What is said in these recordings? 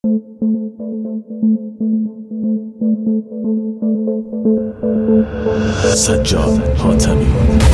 سجاد حاتمی.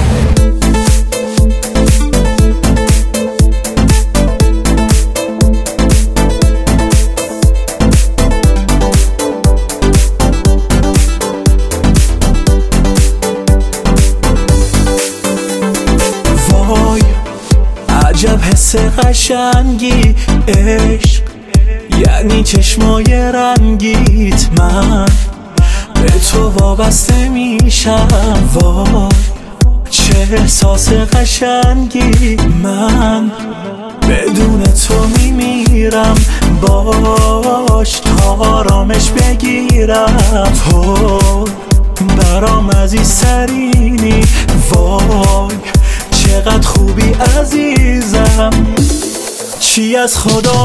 وای عجب حس قشنگی عشق، یعنی چشمای رنگیت. من به تو وابسته میشم. وای چه احساس قشنگی، من بدون تو میمیرم. باش تا آرامش بگیرم، تو برام عزیزترینی. وای چقدر خوبی عزیزم. چی از خدا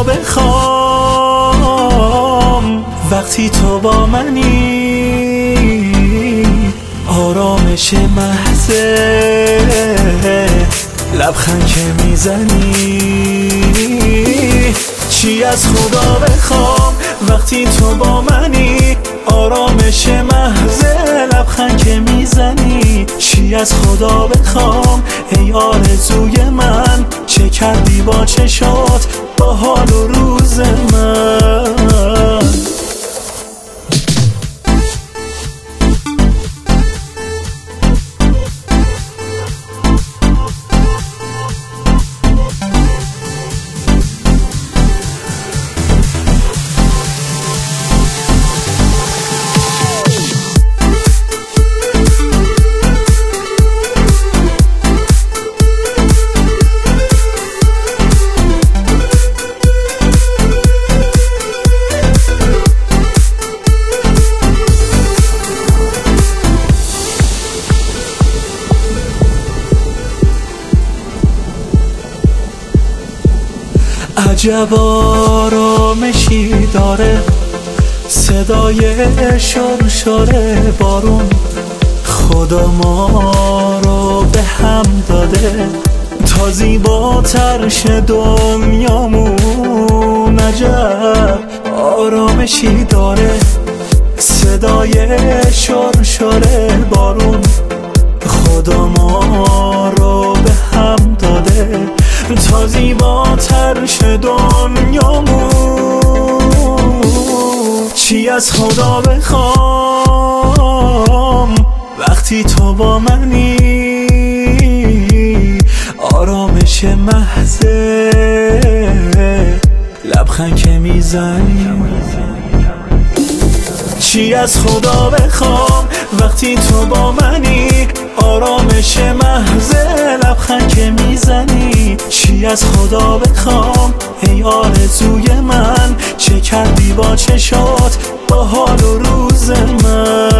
بخوام وقتی تو با منی؟ آرامش محض لبخند که میزنی. چی از خدا بخوام وقتی تو با منی؟ آرامش محض لبخند که میزنی. چی از خدا بخوام ای آرزوی من؟ چه کردی با چشات با حال و روز من؟ عجب آرامشی داره صدای شرشر بارون. خدا ما رو به هم داده تا زیباتر شه دنیامون. عجب آرامشی داره صدای شرشر بارون. خدا ما رو به هم داده تا زیباتر شه دنیامون. چی از خدا بخوام وقتی تو با منی؟ آرامش محض لبخند که میزنی. چی از خدا بخوام وقتی تو با منی؟ آرامش محض لبخند که میزنی. چی از خدا بخوام ای آرزوی من؟ چه کردی با چشات با حال و روز من؟